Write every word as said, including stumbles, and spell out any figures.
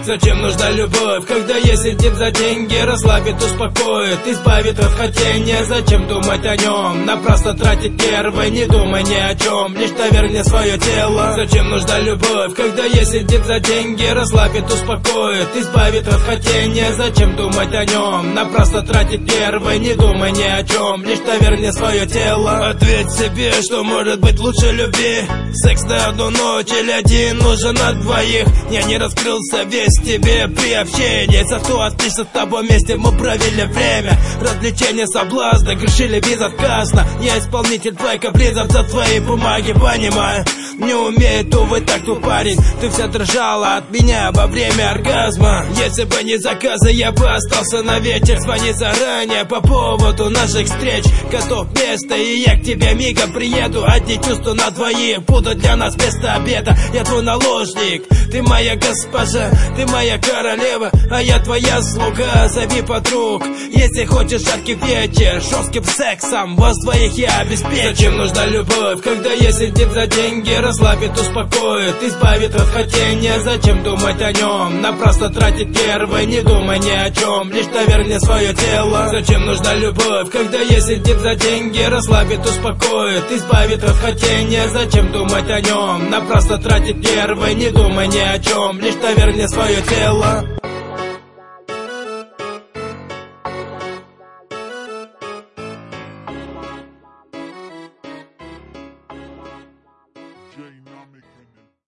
Зачем нужна любовь, когда есть интим за деньги? Расслабит, успокоит, избавит от хотения. Зачем думать о нем, напрасно тратить нервы? Не думай ни о чем, лишь доверни свое тело. Зачем нужна любовь, когда есть интим за деньги? Расслабит, успокоит, избавит от хотения. Зачем думать о нем, напрасно тратить нервы? Не думай ни о чем, лишь доверни свое тело. Ответь себе, что может быть лучше любви. Секс на одну ночь или один нужен на двоих. Я не раскрылся весь тебе при общении. Зато отлично с тобой вместе мы провели время. Развлечения, соблазны, грешили безотказно. Я исполнитель твоих капризов за твои бумаги, понимаю. Не умеет, увы, так твой парень. Ты вся дрожала от меня во время оргазма. Если бы не заказы, я бы остался на вечер. Звони заранее по поводу наших встреч. Готов место, и я к тебе мигом приеду. Одни чувства на двоих будут для нас вместо обеда. Я твой наложник, ты моя госпожа, ты моя королева, а я твоя слуга. Зови подруг, если хочешь жаркий вечер, жестким сексом вас двоих я обеспечу. Зачем нужна любовь, когда есть интим за деньги? Расслабит, успокоит, избавит от хотения. Зачем думать о нем, напрасно тратить нервы? Не думай ни о чем, лишь доверни свое тело. Зачем нужна любовь, когда есть интим за деньги? Расслабит, успокоит, избавит от хотения. Зачем думать о нем, напрасно тратить нервы? Не думай ни о чем, лишь доверни свое тело. Jane.